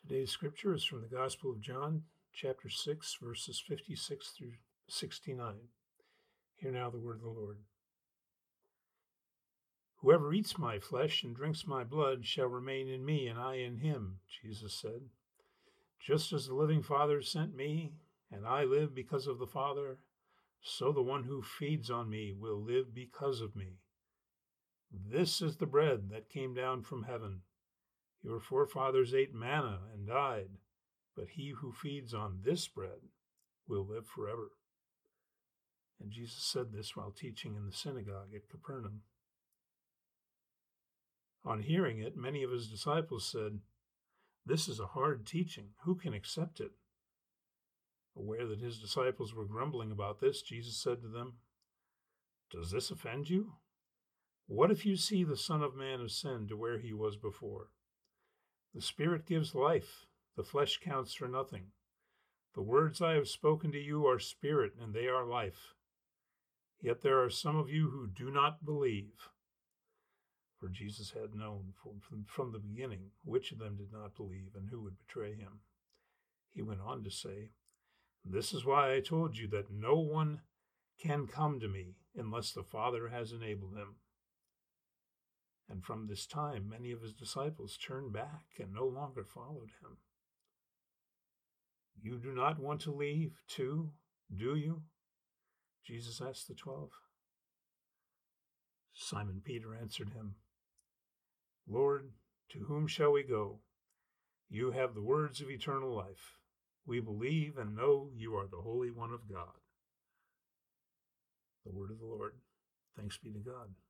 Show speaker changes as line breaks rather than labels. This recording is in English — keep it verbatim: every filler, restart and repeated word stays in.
Today's scripture is from the Gospel of John, chapter six, verses fifty-six through sixty-nine. Hear now the word of the Lord. Whoever eats my flesh and drinks my blood shall remain in me, and I in him, Jesus said. Just as the living Father sent me, and I live because of the Father, so the one who feeds on me will live because of me. This is the bread that came down from heaven. Your forefathers ate manna and died, but he who feeds on this bread will live forever. And Jesus said this while teaching in the synagogue at Capernaum. On hearing it, many of his disciples said, "This is a hard teaching. Who can accept it?" Aware that his disciples were grumbling about this, Jesus said to them, "Does this offend you? What if you see the Son of Man ascend to where he was before? The Spirit gives life, the flesh counts for nothing. The words I have spoken to you are spirit, and they are life. Yet there are some of you who do not believe." For Jesus had known from, from the beginning which of them did not believe and who would betray him. He went on to say, "This is why I told you that no one can come to me unless the Father has enabled him." And from this time, many of his disciples turned back and no longer followed him. "You do not want to leave, too, do you?" Jesus asked the twelve. Simon Peter answered him, "Lord, to whom shall we go? You have the words of eternal life. We believe and know you are the Holy One of God." The word of the Lord. Thanks be to God.